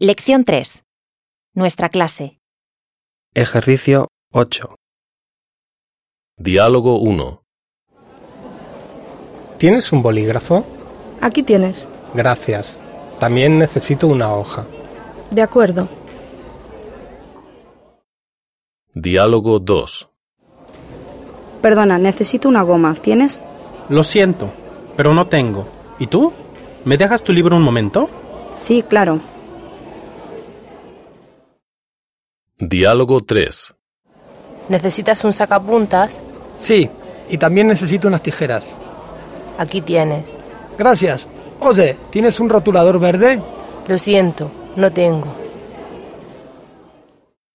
Lección 3. Nuestra clase. Ejercicio 8. Diálogo 1. ¿Tienes un bolígrafo? Aquí tienes. Gracias. También necesito una hoja. De acuerdo. Diálogo 2. Perdona, necesito una goma. ¿Tienes? Lo siento, pero no tengo. ¿Y tú? ¿Me dejas tu libro un momento? Sí, claro. Diálogo 3. ¿Necesitas un sacapuntas? Sí, y también necesito unas tijeras. Aquí tienes. Gracias. Oye, ¿tienes un rotulador verde? Lo siento, no tengo.